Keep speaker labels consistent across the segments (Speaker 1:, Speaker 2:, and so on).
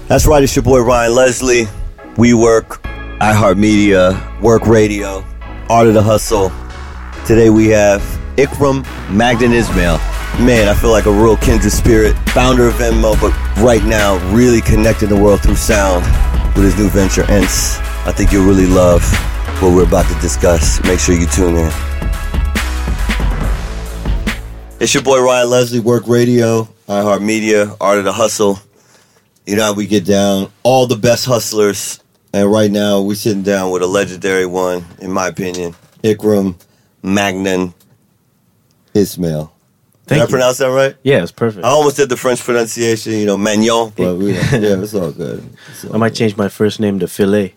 Speaker 1: That's right, it's your boy Ryan Leslie. We work iHeartMedia, Work Radio, Art of the Hustle. Today we have Ikram Magnan Ismail. Man, I feel like a real kindred spirit. Founder of Venmo, but right now really connecting the world through sound with his new venture, Ents. I think you'll really love what we're about to discuss. Make sure you tune in. It's your boy Ryan Leslie, Work Radio, iHeartMedia, Art of the Hustle. You know how we get down. All the best hustlers. And right now we're sitting down with a legendary one, in my opinion, Ikram Magnan Ismail. Did I pronounce that right?
Speaker 2: Yeah, it's perfect.
Speaker 1: I almost did the French pronunciation, Magnon, but yeah, it's all good.
Speaker 2: I might change my first name to Filet.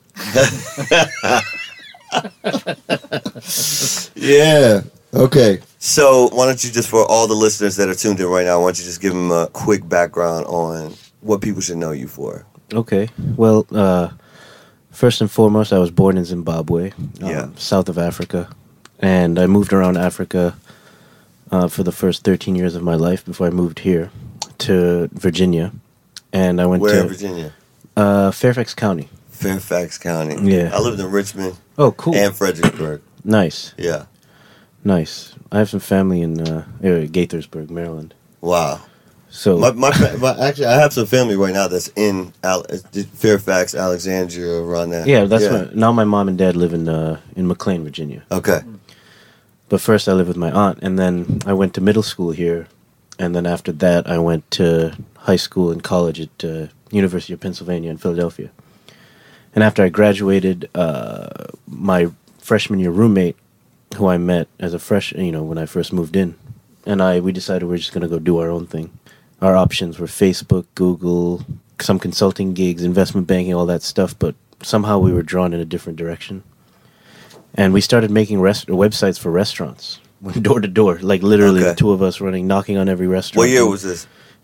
Speaker 1: Yeah. Okay. So why don't you just, for all the listeners that are tuned in right now, why don't you just give them a quick background on what people should know you for?
Speaker 2: Okay. Well, first and foremost, I was born in Zimbabwe, south of Africa. And I moved around Africa for the first 13 years of my life before I moved here to Virginia. And I went
Speaker 1: Where in Virginia?
Speaker 2: Fairfax County.
Speaker 1: Fairfax County.
Speaker 2: Yeah.
Speaker 1: I lived in Richmond.
Speaker 2: Oh, cool.
Speaker 1: And Fredericksburg.
Speaker 2: Nice.
Speaker 1: Yeah.
Speaker 2: Nice. I have some family in Gaithersburg, Maryland.
Speaker 1: Wow.
Speaker 2: So
Speaker 1: actually, I have some family right now that's in Fairfax, Alexandria, around there.
Speaker 2: Yeah, now my mom and dad live in McLean, Virginia.
Speaker 1: Okay.
Speaker 2: But first I lived with my aunt, and then I went to middle school here, and then after that I went to high school and college at University of Pennsylvania in Philadelphia. And after I graduated, my freshman year roommate, who I met as a when I first moved in, and we decided we're just going to go do our own thing. Our options were Facebook, Google, some consulting gigs, investment banking, all that stuff, but somehow we were drawn in a different direction. And we started making websites for restaurants, went door to door, like literally the two of us knocking on every restaurant.
Speaker 1: What year was this?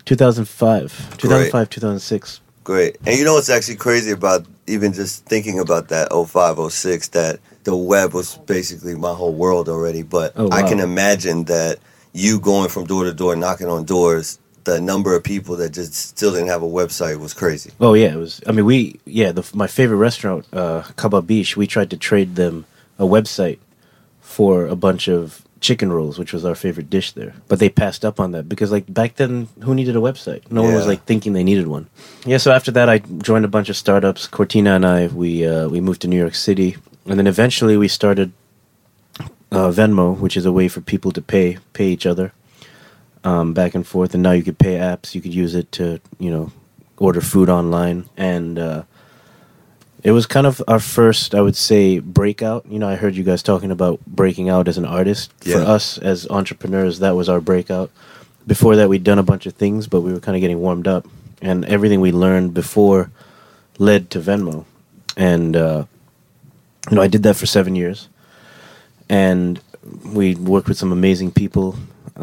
Speaker 2: 2005. 2006.
Speaker 1: Great. And you know what's actually crazy about even just thinking about that 05, 06, that the web was basically my whole world already. But I can imagine that you going from door to door, knocking on doors, the number of people that just still didn't have a website was crazy.
Speaker 2: Oh, yeah. It was. I mean, my favorite restaurant, Kababish, we tried to trade them a website for a bunch of chicken rolls, which was our favorite dish there. But they passed up on that because, like, back then, who needed a website? No one was, like, thinking they needed one. Yeah, so after that, I joined a bunch of startups. Cortina and I, we moved to New York City. And then eventually we started Venmo, which is a way for people to pay each other back and forth. And now you could pay apps. You could use it to, order food online. And it was kind of our first, I would say, breakout. I heard you guys talking about breaking out as an artist. Yeah. For us as entrepreneurs, that was our breakout. Before that, we'd done a bunch of things, but we were kind of getting warmed up. And everything we learned before led to Venmo. And, I did that for 7 years. And we worked with some amazing people.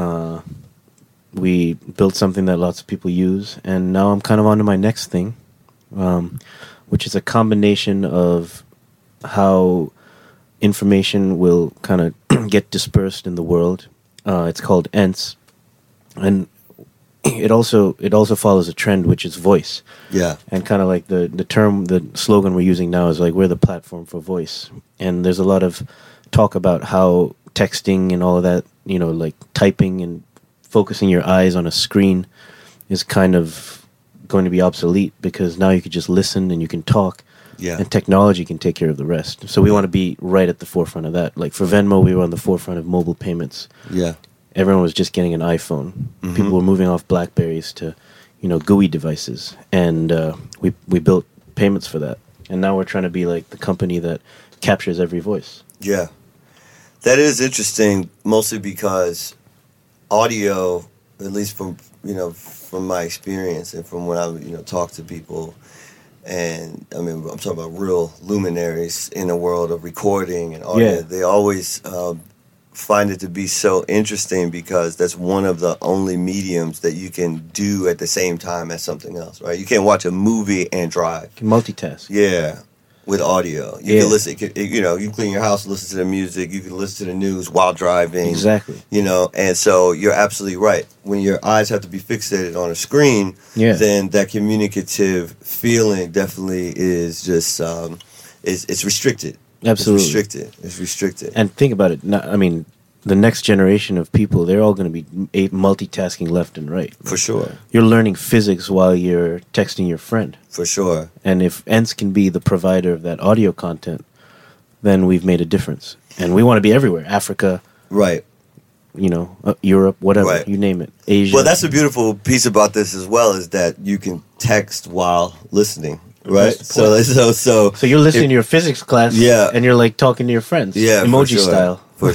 Speaker 2: We built something that lots of people use. And now I'm kind of on to my next thing, which is a combination of how information will kind of get dispersed in the world. It's called Ents. And it also follows a trend, which is voice. Yeah. And kind of like the slogan we're using now is like, we're the platform for voice. And there's a lot of talk about how texting and all of that, like typing and focusing your eyes on a screen is kind of going to be obsolete because now you could just listen and you can talk. Yeah. And technology can take care of the rest. So we want to be right at the forefront of that. Like for Venmo, we were on the forefront of mobile payments. Yeah. Everyone was just getting an iPhone. Mm-hmm. People were moving off BlackBerries to, GUI devices. And we built payments for that. And now we're trying to be like the company that captures every voice.
Speaker 1: Yeah. That is interesting, mostly because audio, at least from my experience and from when I, talk to people, and I mean, I'm talking about real luminaries in the world of recording and audio. Yeah. They always find it to be so interesting because that's one of the only mediums that you can do at the same time as something else, right? You can't watch a movie and drive.
Speaker 2: You can multitask.
Speaker 1: Yeah. with audio. You can listen. You know, you can clean your house, listen to the music. You can listen to the news while driving.
Speaker 2: Exactly.
Speaker 1: You know, and so you're absolutely right. When your eyes have to be fixated on a screen, then that communicative feeling definitely is just it's restricted.
Speaker 2: Absolutely.
Speaker 1: It's restricted.
Speaker 2: And think about it. I mean, the next generation of people, they're all going to be multitasking left and right.
Speaker 1: For sure.
Speaker 2: You're learning physics while you're texting your friend.
Speaker 1: For sure.
Speaker 2: And if ENS can be the provider of that audio content, then we've made a difference. And we want to be everywhere. Africa.
Speaker 1: Right.
Speaker 2: You know, Europe, whatever.
Speaker 1: Right.
Speaker 2: You name it. Asia.
Speaker 1: Well, that's the beautiful piece about this as well, is that you can text while listening. Right, so
Speaker 2: you're listening to your physics class, and you're like talking to your friends, emoji style,
Speaker 1: for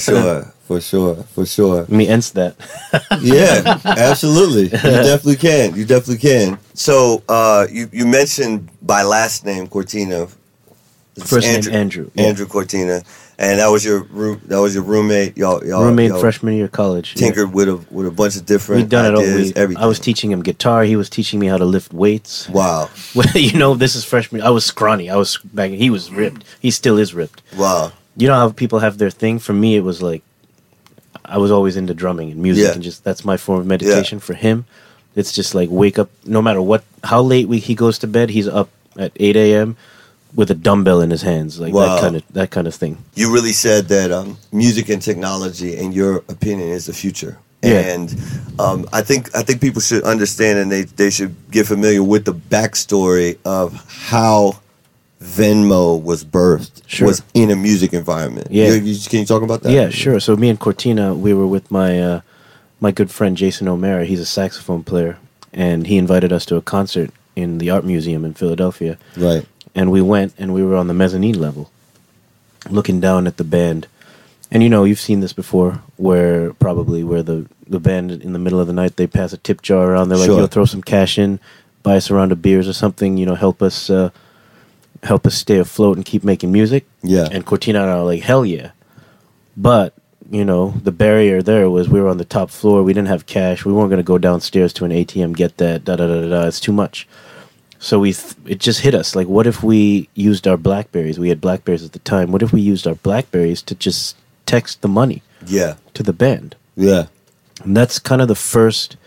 Speaker 1: sure.
Speaker 2: Let me answer that.
Speaker 1: Yeah, absolutely. You definitely can. So you mentioned by last name Cortina,
Speaker 2: first name Andrew
Speaker 1: Cortina, and that was your roommate. Y'all
Speaker 2: freshman year of college.
Speaker 1: Tinkered with a bunch of different
Speaker 2: We've done
Speaker 1: ideas.
Speaker 2: Everything. I was teaching him guitar. He was teaching me how to lift weights.
Speaker 1: Wow.
Speaker 2: You know, this is freshman. I was scrawny. He was ripped. He still is ripped.
Speaker 1: Wow.
Speaker 2: You know how people have their thing? For me, it was like I was always into drumming and music, and just that's my form of meditation. For him, it's just like wake up. No matter how late he goes to bed, he's up at 8 a.m. with a dumbbell in his hands, like that kind of thing.
Speaker 1: You really said that music and technology, in your opinion, is the future. And I think people should understand, and they should get familiar with the backstory of how Venmo was birthed, was in a music environment. Can you talk about that?
Speaker 2: Yeah, sure. So me and Cortina, we were with my my good friend Jason O'Mara. He's a saxophone player, and he invited us to a concert in the Art Museum in Philadelphia.
Speaker 1: Right.
Speaker 2: And we went, and we were on the mezzanine level, looking down at the band. And you know, you've seen this before, where the band in the middle of the night, they pass a tip jar around. They're like, "Yo, throw some cash in, buy us a round of beers or something. You know, help us stay afloat and keep making music."
Speaker 1: Yeah.
Speaker 2: And Cortina and I are like, "Hell yeah!" But you know, the barrier there was we were on the top floor. We didn't have cash. We weren't going to go downstairs to an ATM, get that. It's too much. So it just hit us. Like, what if we used our BlackBerries? We had BlackBerries at the time. What if we used our BlackBerries to just text the money to the band?
Speaker 1: Yeah.
Speaker 2: And that's kind of the first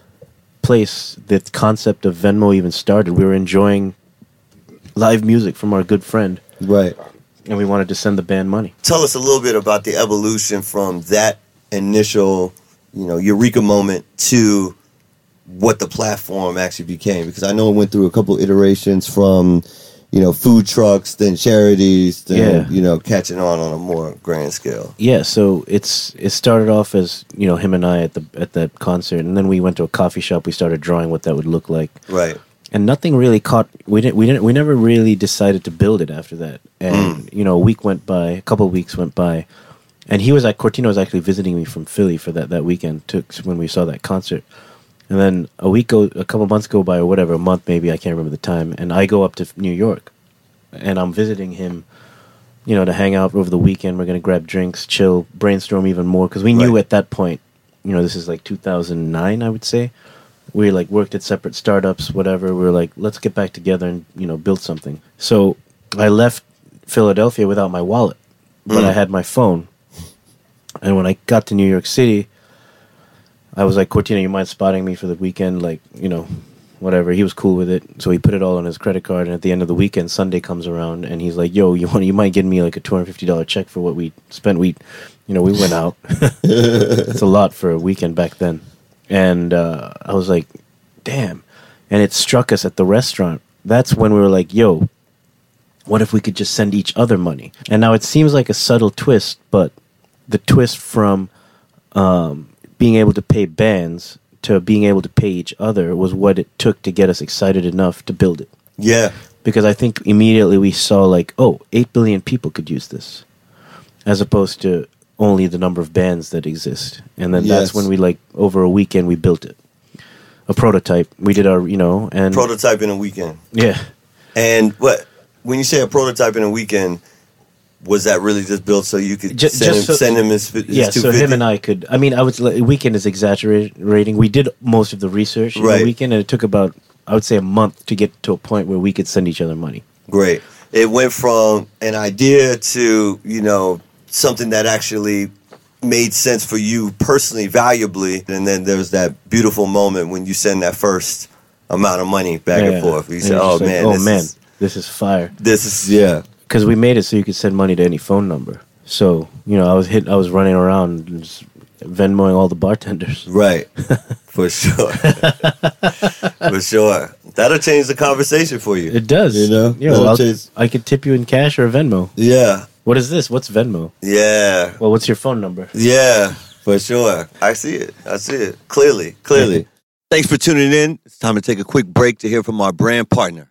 Speaker 2: place that concept of Venmo even started. We were enjoying live music from our good friend.
Speaker 1: Right.
Speaker 2: And we wanted to send the band money.
Speaker 1: Tell us a little bit about the evolution from that initial, eureka moment to what the platform actually became, because I know it went through a couple iterations from, food trucks, then charities, then catching on a more grand scale.
Speaker 2: Yeah, so it started off as him and I at that concert, and then we went to a coffee shop. We started drawing what that would look like.
Speaker 1: Right.
Speaker 2: And nothing really caught. We never really decided to build it after that. And a week went by, a couple of weeks went by, and Cortina was actually visiting me from Philly for that weekend. When we saw that concert. And then a couple months go by, or whatever, a month maybe, I can't remember the time, and I go up to New York, and I'm visiting him, to hang out over the weekend. We're going to grab drinks, chill, brainstorm even more, because we knew at that point, this is like 2009, I would say. We worked at separate startups, whatever. We were like, let's get back together and, build something. So I left Philadelphia without my wallet, but I had my phone. And when I got to New York City, I was like, Cortina, you mind spotting me for the weekend? Whatever. He was cool with it. So he put it all on his credit card. And at the end of the weekend, Sunday comes around, and he's like, yo, you mind getting me like a $250 check for what we spent? We went out. It's a lot for a weekend back then. And I was like, damn. And it struck us at the restaurant. That's when we were like, yo, what if we could just send each other money? And now it seems like a subtle twist, but the twist from being able to pay bands to being able to pay each other was what it took to get us excited enough to build it.
Speaker 1: Yeah. Because
Speaker 2: I think immediately we saw 8 billion people could use this, as opposed to only the number of bands that exist. And then that's when we over a weekend we built it. A prototype. We did our, and
Speaker 1: prototype in a weekend.
Speaker 2: Yeah.
Speaker 1: And when you say a prototype in a weekend, was that really just built so you could send him his
Speaker 2: yeah, so him and I could. I mean, I would. Weekend is exaggerating. We did most of the research in the weekend, and it took about, I would say, a month to get to a point where we could send each other money.
Speaker 1: Great. it went from an idea to, you know, something that actually made sense for you personally, valuably. And then there was that beautiful moment when you send that first amount of money back and forth. You say, oh, man,
Speaker 2: this is fire.
Speaker 1: This is, yeah.
Speaker 2: Because we made it so you could send money to any phone number. So, you know, I was running around just Venmoing all the bartenders.
Speaker 1: Right. For sure. For sure. That'll change the conversation for you.
Speaker 2: It does.
Speaker 1: You know?
Speaker 2: Yeah, I could tip you in cash or Venmo.
Speaker 1: Yeah.
Speaker 2: What is this? What's Venmo?
Speaker 1: Yeah.
Speaker 2: Well, what's your phone number?
Speaker 1: Yeah, for sure. I see it. Clearly. Thanks for tuning in. It's time to take a quick break to hear from our brand partner.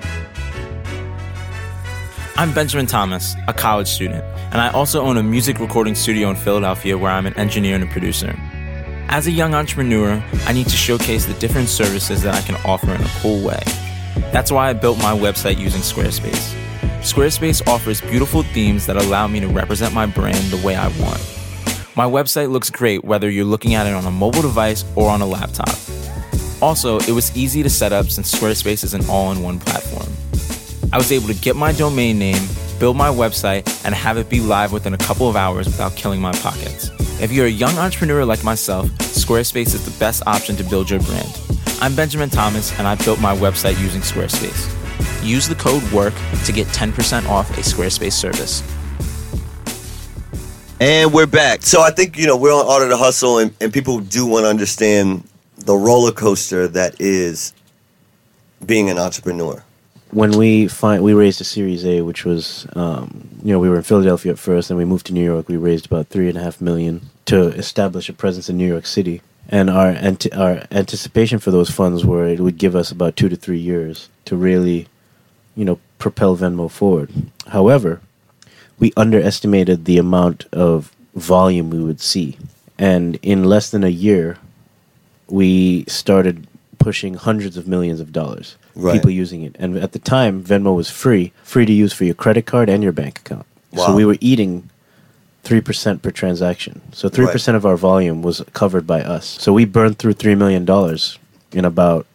Speaker 3: I'm Benjamin Thomas, a college student, and I also own a music recording studio in Philadelphia where I'm an engineer and a producer. As a young entrepreneur, I need to showcase the different services that I can offer in a cool way. That's why I built my website using Squarespace. Squarespace offers beautiful themes that allow me to represent my brand the way I want. My website looks great whether you're looking at it on a mobile device or on a laptop. Also, it was easy to set up since Squarespace is an all-in-one platform. I was able to get my domain name, build my website, and have it be live within a couple of hours without killing my pockets. If you're a young entrepreneur like myself, Squarespace is the best option to build your brand. I'm Benjamin Thomas, and I built my website using Squarespace. Use the code WORK to get 10% off a Squarespace service.
Speaker 1: And we're back. So I think, you know, we're on Art of the Hustle, and people do want to understand the roller coaster that is being an entrepreneur.
Speaker 2: When we raised a Series A, which was, we were in Philadelphia at first, and we moved to New York. We raised about $3.5 million to establish a presence in New York City. And our anticipation for those funds were it would give us about 2 to 3 years to really, propel Venmo forward. However, we underestimated the amount of volume we would see. And in less than a year, we started pushing hundreds of millions of dollars. Right. People using it. And at the time, Venmo was free to use for your credit card and your bank account. Wow. So we were eating 3% per transaction. So 3% of our volume was covered by us. So we burned through $3 million in about,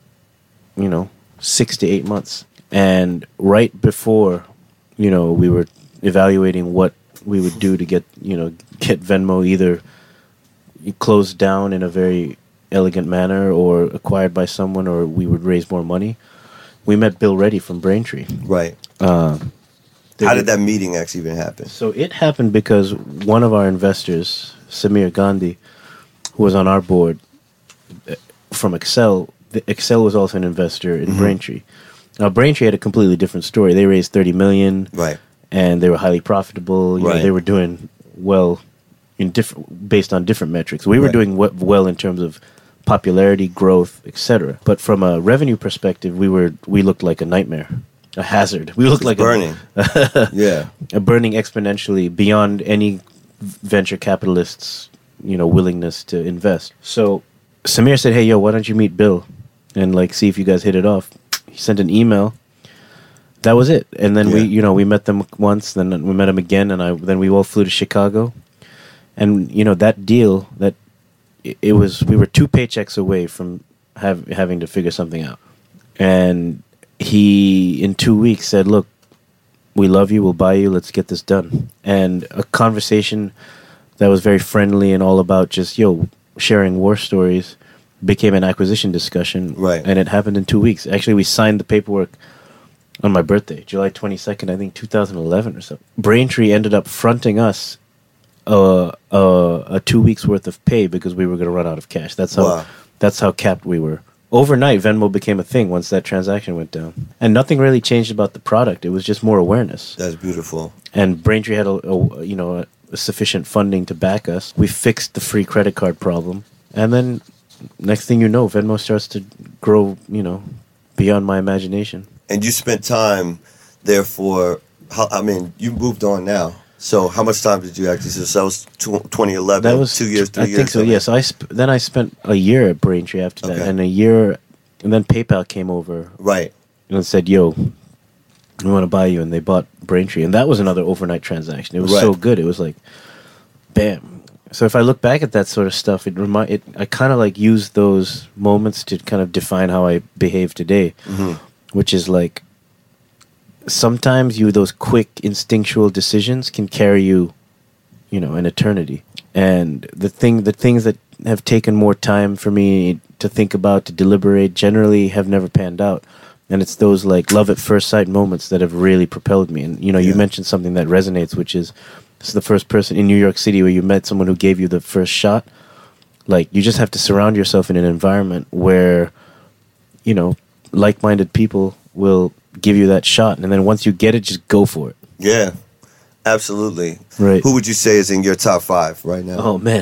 Speaker 2: 6 to 8 months. And right before, we were evaluating what we would do to get Venmo either closed down in a very elegant manner or acquired by someone, or we would raise more money. We met Bill Reddy from Braintree. Right.
Speaker 1: How did that meeting actually even happen?
Speaker 2: So it happened because one of our investors, Samir Gandhi, who was on our board from Excel, Excel was also an investor in Braintree. Now, Braintree had a completely different story. They raised $30 million, right, and they were highly profitable. They were doing well based on different metrics. We were doing well in terms of popularity, growth, etc. But from a revenue perspective, we looked like a nightmare, a hazard. We looked like
Speaker 1: burning,
Speaker 2: a burning exponentially beyond any venture capitalists' willingness to invest. So Samir said, "Hey, why don't you meet Bill and see if you guys hit it off?" He sent an email. That was it. And then we met them once. Then we met them again, and then we all flew to Chicago. And that deal we were 2 paychecks away from having to figure something out. And he in 2 weeks said, "Look, we love you. We'll buy you. Let's get this done." And a conversation that was very friendly and all about just sharing war stories became an acquisition discussion. Right. And it happened in 2 weeks. Actually, we signed the paperwork on my birthday, July 22nd, I think 2011 or so. Braintree ended up fronting us a 2 weeks worth of pay because we were going to run out of cash. That's how capped we were. Overnight, Venmo became a thing once that transaction went down, and nothing really changed about the product. It was just more awareness.
Speaker 1: That's beautiful.
Speaker 2: And Braintree had a sufficient funding to back us. We fixed the free credit card problem, and then next thing you know, Venmo starts to grow. Beyond my imagination.
Speaker 1: And you spent time there you moved on now. So how much time did you actually? So that was 2011. That was 2 years, 3 years.
Speaker 2: I think so. Yes. Then I spent a year at Braintree after that, and then PayPal came over, right, and said, "Yo, we want to buy you," and they bought Braintree, and that was another overnight transaction. It was so good. It was like, bam. So if I look back at that sort of stuff, I kind of use those moments to kind of define how I behave today, which is sometimes those quick instinctual decisions can carry you, an eternity. And the things that have taken more time for me to think about, to deliberate, generally have never panned out. And it's those like love at first sight moments that have really propelled me. And you mentioned something that resonates, which is this is the first person in New York City where you met someone who gave you the first shot. Like, you just have to surround yourself in an environment where, like-minded people will give you that shot. And then once you get it, just go for it.
Speaker 1: Yeah, absolutely.
Speaker 2: Right.
Speaker 1: Who would you say is in your top 5 right now?
Speaker 2: Oh, man.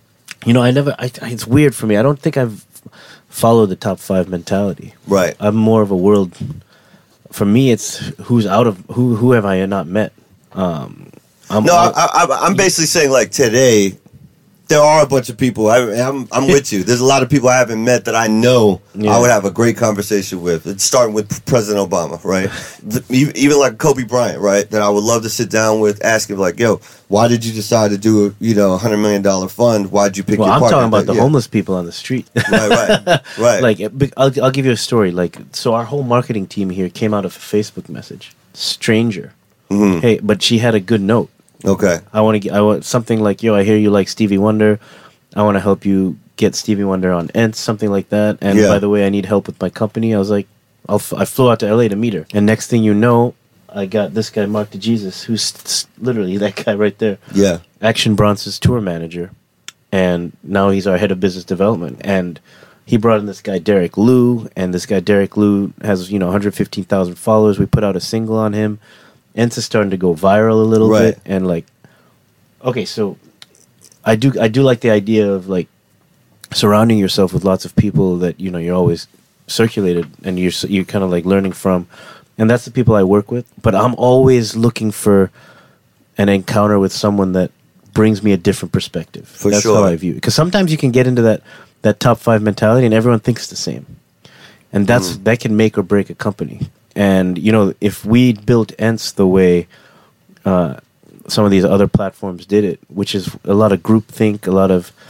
Speaker 2: It's weird for me. I don't think I've followed the top 5 mentality.
Speaker 1: Right.
Speaker 2: I'm more of a world. For me, it's who have I not met?
Speaker 1: I'm basically saying, like, today, there are a bunch of people. I'm with you. There's a lot of people I haven't met that I know I would have a great conversation with. It's starting with President Obama, right? Even like Kobe Bryant, right? That I would love to sit down with, ask him, like, yo, why did you decide to do a $100 million fund? Why'd you pick your partner?
Speaker 2: I'm talking about the homeless people on the street.
Speaker 1: Right.
Speaker 2: Like, I'll give you a story. Like, so our whole marketing team here came out of a Facebook message. Stranger. Mm-hmm. Hey, but she had a good note.
Speaker 1: Okay.
Speaker 2: I want something like, yo, I hear you like Stevie Wonder. I want to help you get Stevie Wonder on Ents, something like that. And by the way, I need help with my company. I was like, I flew out to LA to meet her. And next thing you know, I got this guy, Mark DeJesus, who's literally that guy right there.
Speaker 1: Yeah.
Speaker 2: Action Bronze's tour manager. And now he's our head of business development. And he brought in this guy, Derek Liu. And this guy, Derek Liu, has, 115,000 followers. We put out a single on him. Ents is starting to go viral a little bit, and like, okay, so I do like the idea of like surrounding yourself with lots of people that you're always circulated and you're kind of like learning from, and that's the people I work with. But I'm always looking for an encounter with someone that brings me a different perspective. That's how I view it. Because sometimes you can get into that top 5 mentality, and everyone thinks the same, and that can make or break a company. And, if we built Ents the way some of these other platforms did it, which is a lot of groupthink, a lot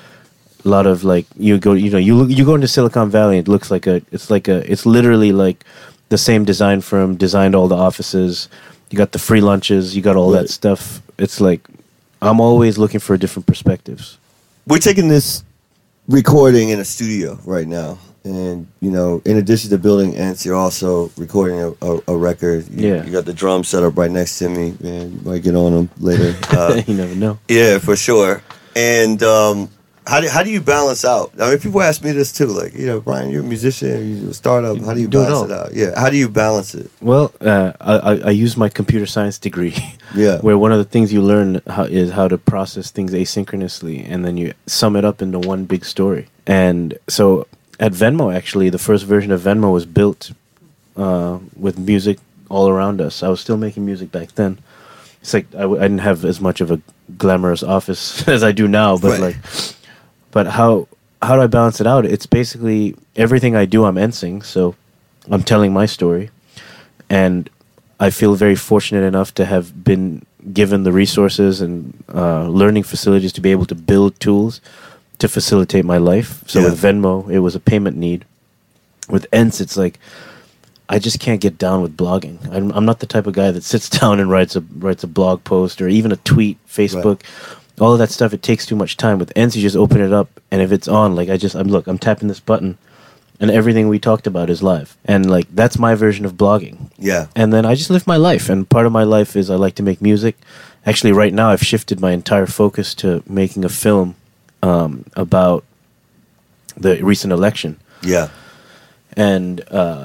Speaker 2: of like, you go into Silicon Valley, it looks like it's literally like the same design firm designed all the offices. You got the free lunches, you got all that stuff. It's like, I'm always looking for different perspectives.
Speaker 1: We're taking this recording in a studio right now. And, in addition to building Ents, you're also recording a record. You got the drums set up right next to me, and you might get on them later.
Speaker 2: You never know.
Speaker 1: Yeah, for sure. And how do you balance out? I mean, people ask me this too. Like, Brian, you're a musician, you're a startup. How do you balance it out? Yeah, how do you balance it?
Speaker 2: Well, I use my computer science degree.
Speaker 1: Yeah.
Speaker 2: Where one of the things you learn is how to process things asynchronously, and then you sum it up into one big story. And so at Venmo, actually, the first version of Venmo was built with music all around us. I was still making music back then. It's like I didn't have as much of a glamorous office as I do now, but but how do I balance it out? It's basically everything I do, I'm Entsing, so I'm telling my story, and I feel very fortunate enough to have been given the resources and learning facilities to be able to build tools to facilitate my life. So with Venmo, it was a payment need. With Ents, it's like I just can't get down with blogging. I'm not the type of guy that sits down and writes a blog post or even a tweet, Facebook. All of that stuff, it takes too much time. With Ents, you just open it up, and if it's on, like I'm tapping this button, and everything we talked about is live. And like that's my version of blogging. Yeah. And then I just live my life, and part of my life is I like to make music. Actually, right now I've shifted my entire focus to making a film about the recent election. Yeah. And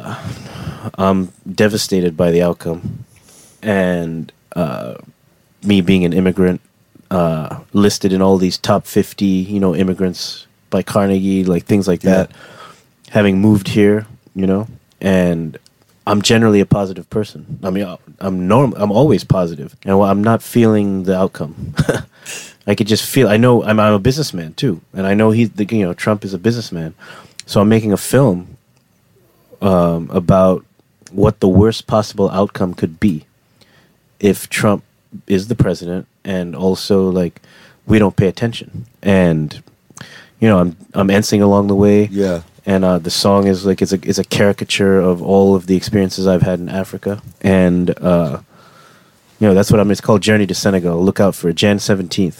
Speaker 2: I'm devastated by the outcome. And me being an immigrant, listed in all these top 50, immigrants by Carnegie, like things like that. Having moved here, and I'm generally a positive person. I mean, I'm always positive, and I'm not feeling the outcome. I could just feel. I know I'm a businessman too, and I know Trump is a businessman. So I'm making a film about what the worst possible outcome could be if Trump is the president, and also like we don't pay attention. And I'm Entsing along the way. Yeah. and the song is like it's a caricature of all of the experiences I've had in Africa, and that's what it's called Journey to Senegal. Look out for it, Jan 17th.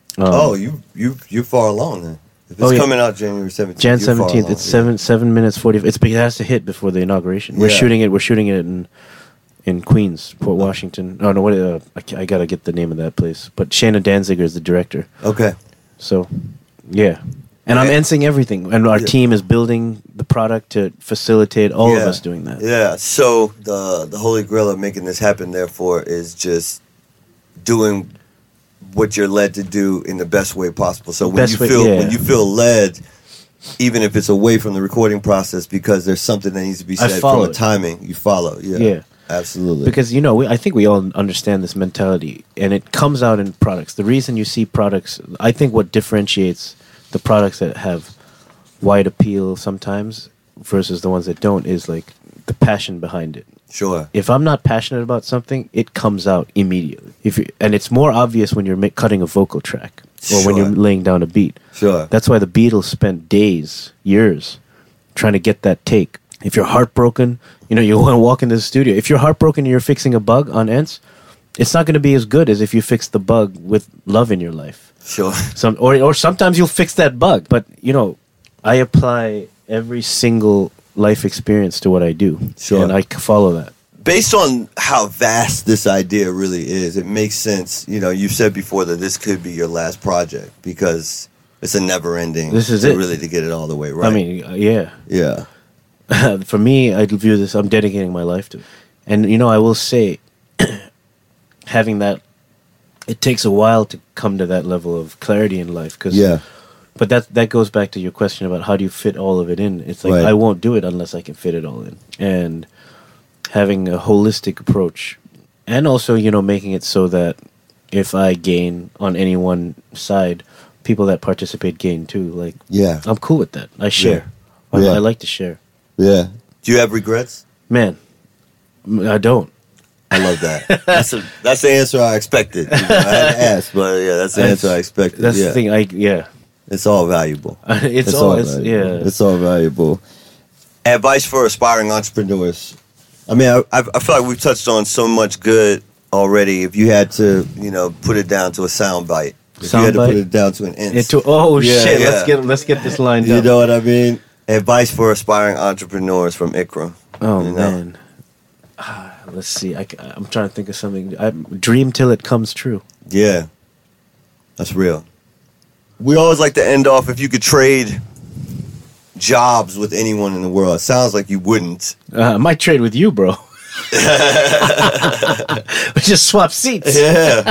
Speaker 1: You far along then. If it's coming out January 17th.
Speaker 2: Jan 17th. It's 7 minutes 40. It has to hit before the inauguration. We're shooting it in Queens, Port Washington. Oh no, what? I gotta get the name of that place. But Shayna Danziger is the director.
Speaker 1: Okay.
Speaker 2: So, yeah. And I'm ensing everything, and our team is building the product to facilitate all of us doing that.
Speaker 1: Yeah. So the holy grail of making this happen, therefore, is just doing what you're led to do in the best way possible. So when you feel led, even if it's away from the recording process, because there's something that needs to be said from a timing, you follow. Yeah. Absolutely.
Speaker 2: Because, I think we all understand this mentality, and it comes out in products. The reason you see products, I think what differentiates the products that have wide appeal sometimes versus the ones that don't is like the passion behind it.
Speaker 1: Sure.
Speaker 2: If I'm not passionate about something, it comes out immediately. And it's more obvious when you're cutting a vocal track or when you're laying down a beat.
Speaker 1: Sure.
Speaker 2: That's why the Beatles spent days, years, trying to get that take. If you're heartbroken, you want to walk into the studio. If you're heartbroken and you're fixing a bug on Ents, it's not going to be as good as if you fix the bug with love in your life.
Speaker 1: Sure.
Speaker 2: Or sometimes you'll fix that bug. But, I apply every single life experience to what I do.
Speaker 1: Sure.
Speaker 2: And I follow that.
Speaker 1: Based on how vast this idea really is, it makes sense. You've said before that this could be your last project because it's a never-ending.
Speaker 2: This is it.
Speaker 1: Really to get it all the way right.
Speaker 2: I mean, yeah.
Speaker 1: Yeah.
Speaker 2: For me, I view this, I'm dedicating my life to it. And, I will say, having that, it takes a while to come to that level of clarity in life. But that goes back to your question about how do you fit all of it in. It's like, I won't do it unless I can fit it all in. And having a holistic approach. And also, making it so that if I gain on any one side, people that participate gain too. Like, I'm cool with that. I share.
Speaker 1: Yeah.
Speaker 2: I like to share.
Speaker 1: Yeah. Do you have regrets?
Speaker 2: Man, I don't.
Speaker 1: I love that. That's the answer I expected. I had to ask, but that's the answer I expected.
Speaker 2: That's the thing.
Speaker 1: It's all valuable.
Speaker 2: It's all valuable.
Speaker 1: Advice for aspiring entrepreneurs. I mean, I feel like we've touched on so much good already. If you had to, put it down to a sound bite. If you had to put it down to an inch.
Speaker 2: Shit! Let's get this lined up.
Speaker 1: You know what I mean? Advice for aspiring entrepreneurs from Ikram.
Speaker 2: Oh man, let's see. I'm trying to think of something. Dream till it comes true.
Speaker 1: Yeah, that's real. We always like to end off if you could trade jobs with anyone in the world. It sounds like you wouldn't.
Speaker 2: I might trade with you, bro. We just swap seats.
Speaker 1: Yeah.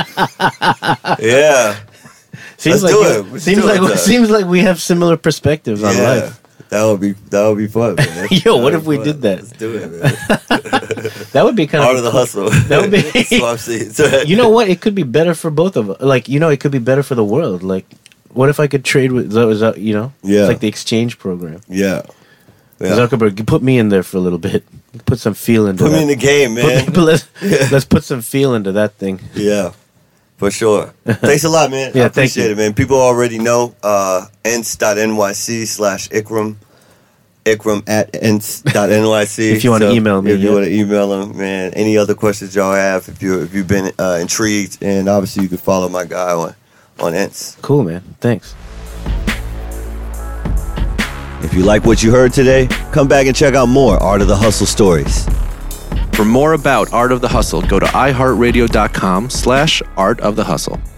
Speaker 2: Seems like we have similar perspectives on life.
Speaker 1: That would be fun, man.
Speaker 2: Yo, what if we did that?
Speaker 1: Let's do it, man.
Speaker 2: That would be kind
Speaker 1: Art of the hustle.
Speaker 2: That would be.
Speaker 1: Swap seats.
Speaker 2: You know what? It could be better for both of us. Like, it could be better for the world. Like, what if I could trade with? It's like the exchange program.
Speaker 1: Yeah.
Speaker 2: Zuckerberg, you put me in there for a little bit. Put some feel into.
Speaker 1: Put me in the game, man.
Speaker 2: Let's put some feel into that thing.
Speaker 1: Yeah. For sure. Thanks a lot, man.
Speaker 2: Yeah,
Speaker 1: I appreciate it, man. People already know ents.nyc/Ikram. Ikram at ents.nyc.
Speaker 2: If you want to email me.
Speaker 1: If you want to email him, man. Any other questions y'all have, if you've been intrigued. And obviously you can follow my guy on Ents.
Speaker 2: Cool, man. Thanks.
Speaker 1: If you like what you heard today, come back and check out more Art of the Hustle stories.
Speaker 4: For more about Art of the Hustle, go to iHeartRadio.com/Art of the Hustle.